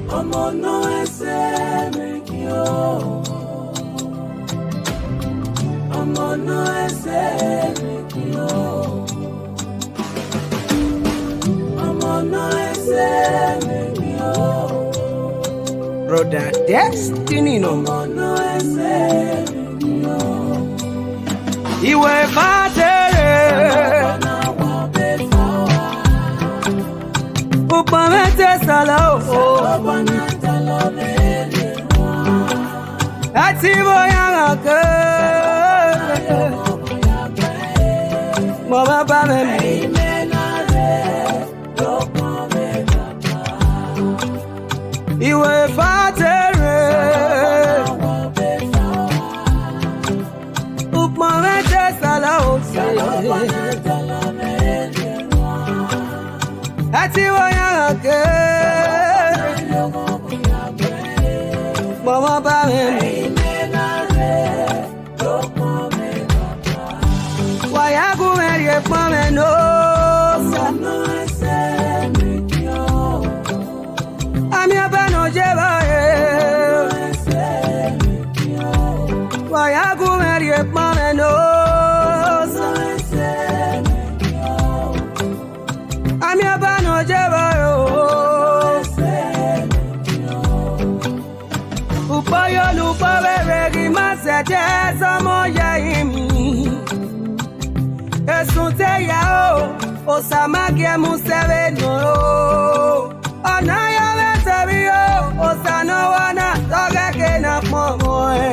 ọmọ náà ẹsẹ̀ mi kí o. Ọmọ náà ẹsẹ̀ mi kí o. Ọmọ náà ẹsẹ̀ mi kí o. Brother Destiny no. Ọmọ náà ẹsẹ̀ mi kí o. Ìwé fàtẹ́rẹ́. Pupa mete salao. Ati boya ngake. Mama ba me. Iwe fatere. Pupa mete salao. Ati boya ngake. Mama ba me. Waya ku meri pa me no. Ami abano jeba e. Waya ku meri pa me no. Ami abano jeba yo. Upayo lupa bebe maseje samo ya imi. Esun te ya o, osamage musebe no. Ona ya vetebi o, osano wana toge ke na pomo e.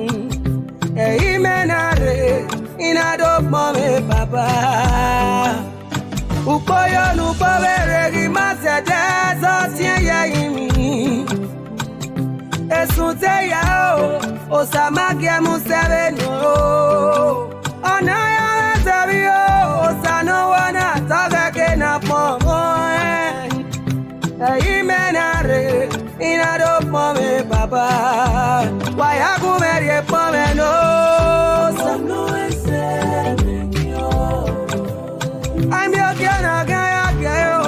Imenare inado mome papa. Upayo lupa bebe maseje so sien ya imi. Esun te ya o, osamage musebe no. Ona ya vetebi o, osano wana toge ke na pomo e. Imenare inado mome papa. Waya kumeri pome no. Ọmọ ẹsẹ̀ mi kí o. I'm your gana gaya gayo.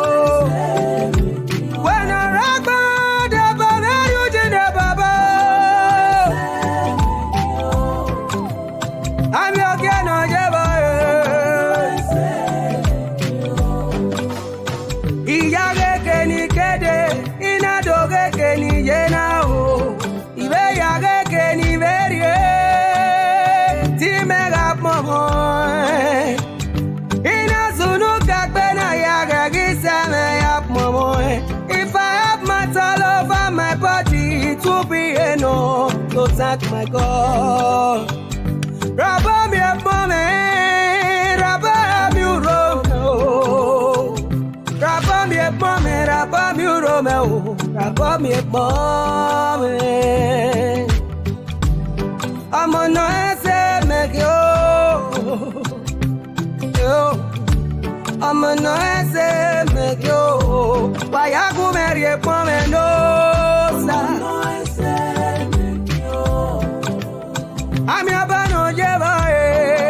When I rock band, the baba you did the baba. I'm your gana jeba. Iya ge ni kede, ina doge ke ni jena o. Ibe ya ge ni verie. Ti mega momo. If I have my all over my body, it will be enough to thank my God. Rabba mi mome, rabba mi urome, rabba mi mome, rabba mi urome, rabba mi mome. Amo no ese me yo. Amo no ese me yo. Waya ku meri pome no sa. Ọmọ ẹsẹ̀ mi kí o. Ami abano jeba e.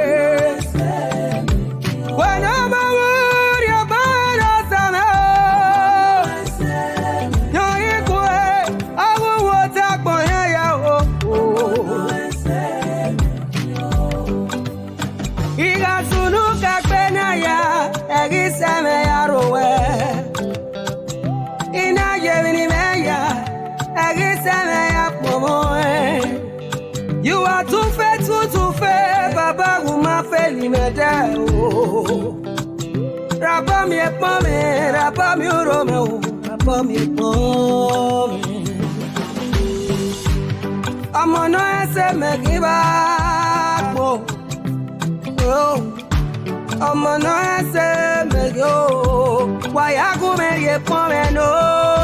When I'm a worry about us, no equal. I will walk up on ya. Iga sunu kakpena ya. Egiseme ya rowe. Ina yevini meya. Egiseme ya pomoe. You are too faithful to fail, Baba Guma feli mede o. Rabba mi epome, rabba mi urome o, rabba mi epome. Ọmọ náà ẹsẹ̀ mẹ́kì bá pọ̀. Ọmọ náà ẹsẹ̀ mẹ́kì o, wàyà gúnmẹ́ yẹ pọ́n mẹ́ nù.